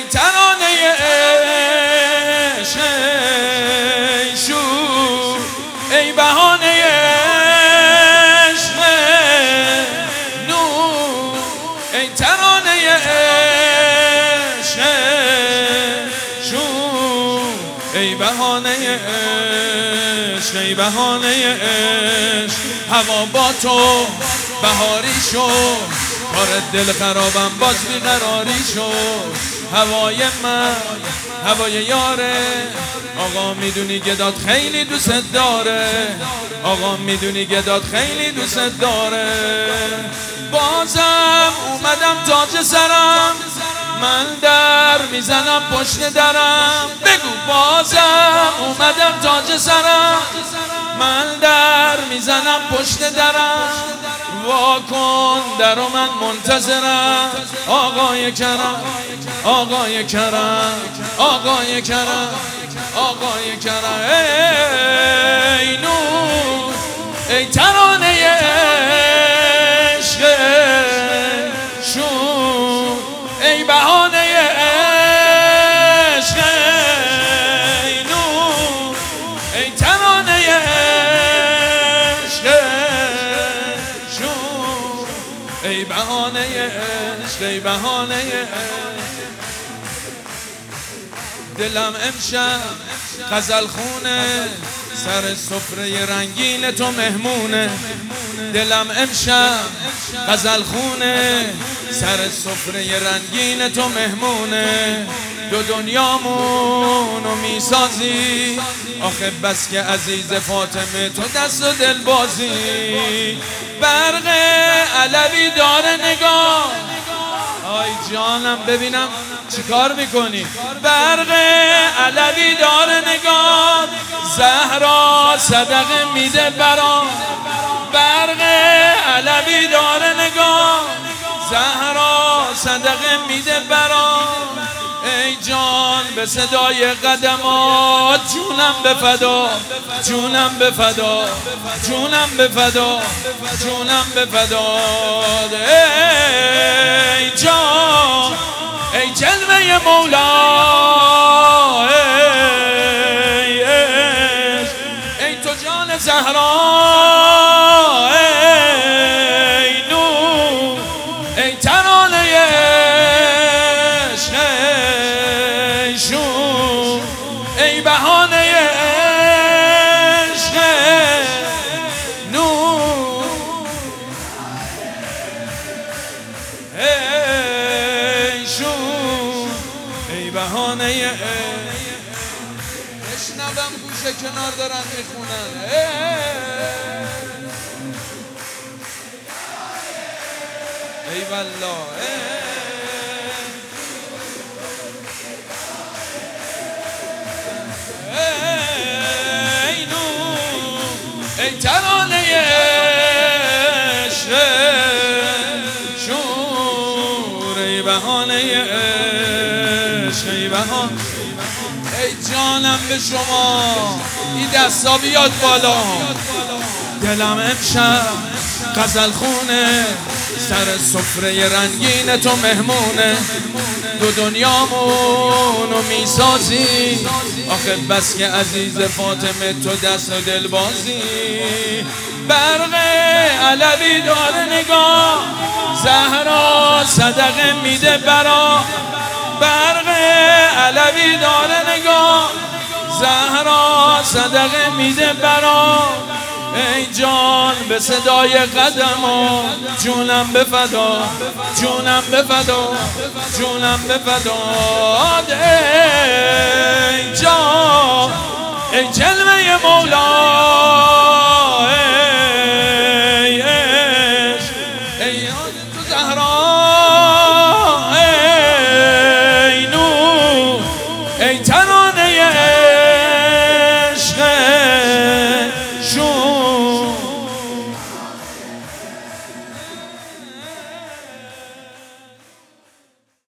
ترانه عشق ای شور ای بهانه عشق نور ای ترانه عشق شور ای بهانه عشق ای بهانه عشق هوا با تو بهاری شد کار دل خرابم باز بیقراری شد هوای من هوای یاره آقا میدونی گداد خیلی دوست داره آقا میدونی گداد خیلی دوست داره بازم اومدم تاج سرم من در میزنم پشت درم بگو بازم اومدم تاج سرم من در میزنم پشت درم واکن در و من منتظرم آقای کرم آقای کرم آقای کرم آقای کرم ای نور ای ترانه عشق شور ای بهانه عشق ای نور ای ترانه عشق شور ای بهانه عشق ای بهانه عشق دلم امشب غزل خونه سر سفره رنگین تو مهمونه دلم امشب غزل خونه سر سفره رنگین تو مهمونه دو دنیامونو میسازی آخه بس که عزیز فاطمه تو دست و دل بازی برق علوی داره نگاه آی جانم ببینم چیکار میکنی برق علوی داره نگاه زهرا صدقه میده برام برق علوی داره نگاه زهرا صدقه میده برام ای جان به صدای قدمات جونم به فدا جونم به فدا جونم به فدا جونم به فدا ای جان ای جلوه مولا ای تو جان زهرا ای نور ای ترانه عشق ای شور ای بهانه عشق نور ای شور ای بهانه بشنوم گوشه کنار دارن میخونن ای والله ای نور ای ترانه عشق شور ای بهانه عشق ای بهانه ای جانم به شما این دستا بیاد بالا دلم امشب غزل خونه سر سفره رنگین تو مهمونه دو دنیامونو میسازی آخه بس که عزیز فاطمه تو دست و دل بازی برق علوی داره نگاه زهرا صدقه میده برا برق علوی داره نگاه زهرا صدقه میده برا ای جان به صدای قدمات جونم به فدا جونم به فدا جونم به فدا ای جان ای جلوه مولا ای عشق ای تو زهرا ای نور ای ترانه